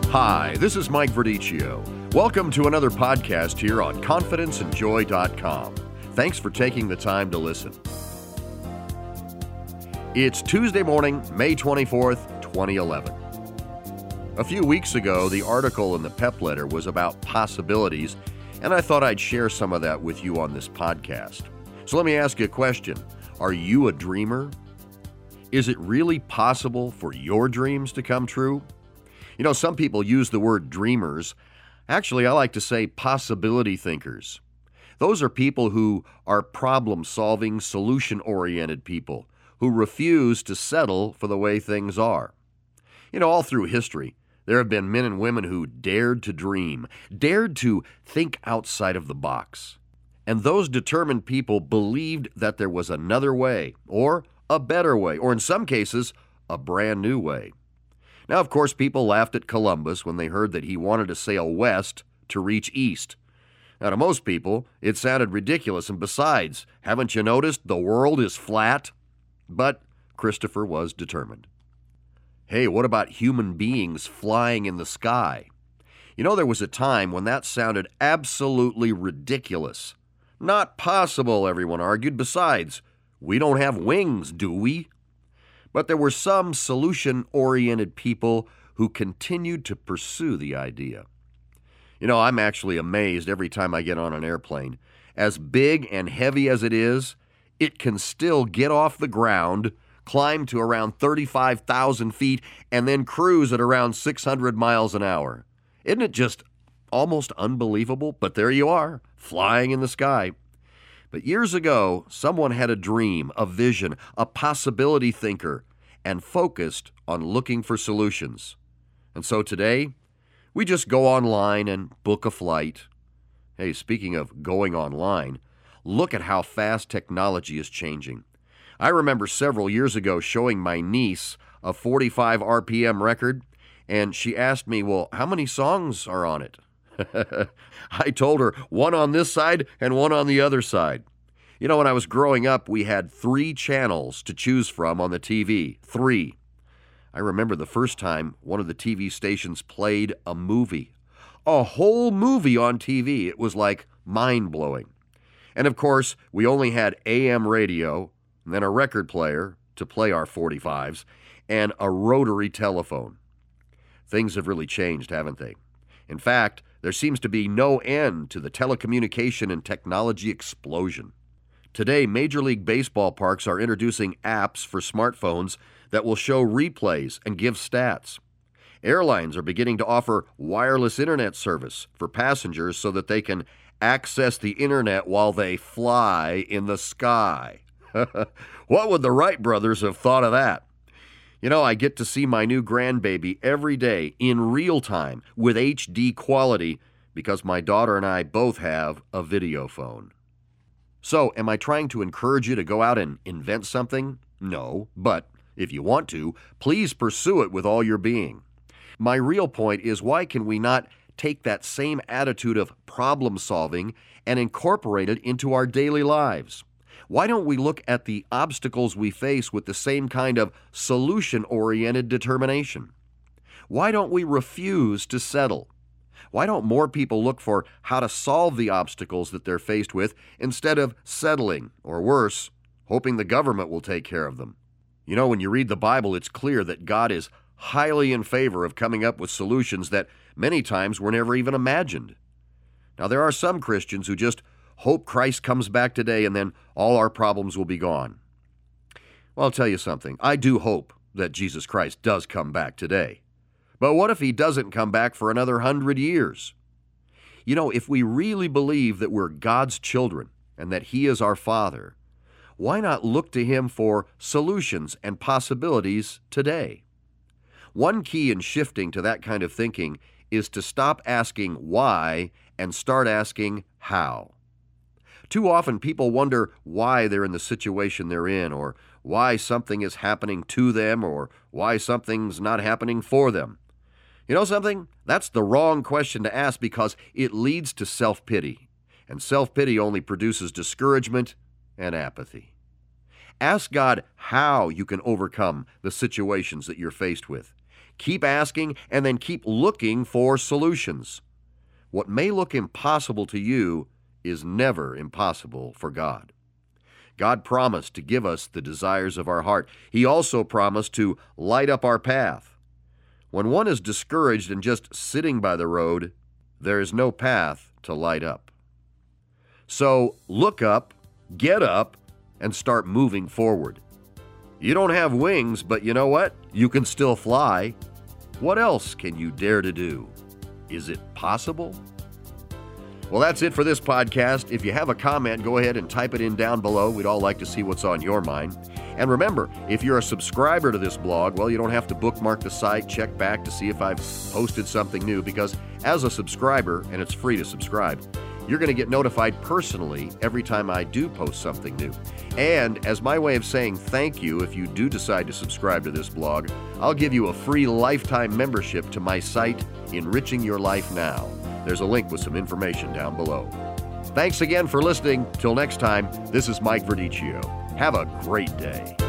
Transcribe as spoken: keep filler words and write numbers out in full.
Hi, this is Mike Verdicchio. Welcome to another podcast here on confidence and joy dot com. Thanks for taking the time to listen. It's Tuesday morning, May twenty-fourth, twenty eleven. A few weeks ago, the article in the Pep Letter was about possibilities, and I thought I'd share some of that with you on this podcast. So let me ask you a question. Are you a dreamer? Is it really possible for your dreams to come true? You know, some people use the word dreamers. Actually, I like to say possibility thinkers. Those are people who are problem-solving, solution-oriented people who refuse to settle for the way things are. You know, all through history, there have been men and women who dared to dream, dared to think outside of the box. And those determined people believed that there was another way, or a better way, or in some cases, a brand new way. Now, of course, people laughed at Columbus when they heard that he wanted to sail west to reach east. Now, to most people, it sounded ridiculous, and besides, haven't you noticed the world is flat? But Christopher was determined. Hey, what about human beings flying in the sky? You know, there was a time when that sounded absolutely ridiculous. Not possible, everyone argued. Besides, we don't have wings, do we? But there were some solution-oriented people who continued to pursue the idea. You know, I'm actually amazed every time I get on an airplane. As big and heavy as it is, it can still get off the ground, climb to around thirty-five thousand feet, and then cruise at around six hundred miles an hour. Isn't it just almost unbelievable? But there you are, flying in the sky. But years ago, someone had a dream, a vision, a possibility thinker, and focused on looking for solutions. And so today, we just go online and book a flight. Hey, speaking of going online, look at how fast technology is changing. I remember several years ago showing my niece a forty-five R P M record, and she asked me, well, how many songs are on it? I told her one on this side and one on the other side. You know, when I was growing up, we had three channels to choose from on the T V. Three. I remember the first time one of the T V stations played a movie. A whole movie on T V. It was like mind-blowing. And of course, we only had A M radio, and then a record player to play our forty-fives, and a rotary telephone. Things have really changed, haven't they? In fact, there seems to be no end to the telecommunication and technology explosion. Today, Major League Baseball parks are introducing apps for smartphones that will show replays and give stats. Airlines are beginning to offer wireless internet service for passengers so that they can access the internet while they fly in the sky. What would the Wright brothers have thought of that? You know, I get to see my new grandbaby every day in real time with H D quality because my daughter and I both have a video phone. So, am I trying to encourage you to go out and invent something? No, but if you want to, please pursue it with all your being. My real point is, why can we not take that same attitude of problem solving and incorporate it into our daily lives? Why don't we look at the obstacles we face with the same kind of solution-oriented determination? Why don't we refuse to settle? Why don't more people look for how to solve the obstacles that they're faced with instead of settling, or worse, hoping the government will take care of them? You know, when you read the Bible, it's clear that God is highly in favor of coming up with solutions that many times were never even imagined. Now, there are some Christians who just hope Christ comes back today and then all our problems will be gone. Well, I'll tell you something. I do hope that Jesus Christ does come back today. But what if he doesn't come back for another hundred years? You know, if we really believe that we're God's children and that he is our Father, why not look to him for solutions and possibilities today? One key in shifting to that kind of thinking is to stop asking why and start asking how. Too often people wonder why they're in the situation they're in, or why something is happening to them, or why something's not happening for them. You know something? That's the wrong question to ask because it leads to self-pity, and self-pity only produces discouragement and apathy. Ask God how you can overcome the situations that you're faced with. Keep asking and then keep looking for solutions. What may look impossible to you is never impossible for God. God promised to give us the desires of our heart. He also promised to light up our path. When one is discouraged and just sitting by the road, there is no path to light up. So look up, get up, and start moving forward. You don't have wings, but you know what? You can still fly. What else can you dare to do? Is it possible? Well, that's it for this podcast. If you have a comment, go ahead and type it in down below. We'd all like to see what's on your mind. And remember, if you're a subscriber to this blog, well, you don't have to bookmark the site, check back to see if I've posted something new, because as a subscriber, and it's free to subscribe, you're going to get notified personally every time I do post something new. And as my way of saying thank you, if you do decide to subscribe to this blog, I'll give you a free lifetime membership to my site, Enriching Your Life Now. There's a link with some information down below. Thanks again for listening. Till next time, this is Mike Verdicchio. Have a great day.